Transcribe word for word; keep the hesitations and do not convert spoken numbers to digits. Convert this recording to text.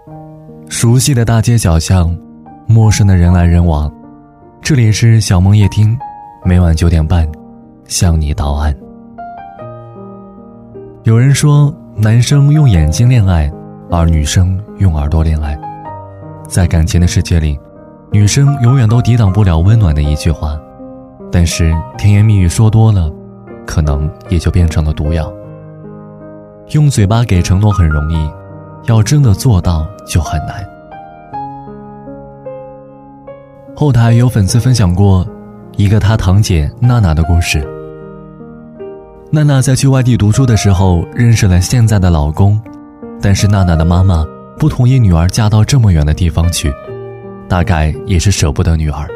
熟悉的大街小巷，陌生的人来人往。这里是小梦夜听，每晚九点半向你道安。有人说，男生用眼睛恋爱，而女生用耳朵恋爱。在感情的世界里，女生永远都抵挡不了温暖的一句话，但是甜言蜜语说多了，可能也就变成了毒药。用嘴巴给承诺很容易，要真的做到就很难。后台有粉丝分享过一个她堂姐娜娜的故事。娜娜在去外地读书的时候认识了现在的老公，但是娜娜的妈妈不同意女儿嫁到这么远的地方去，大概也是舍不得女儿。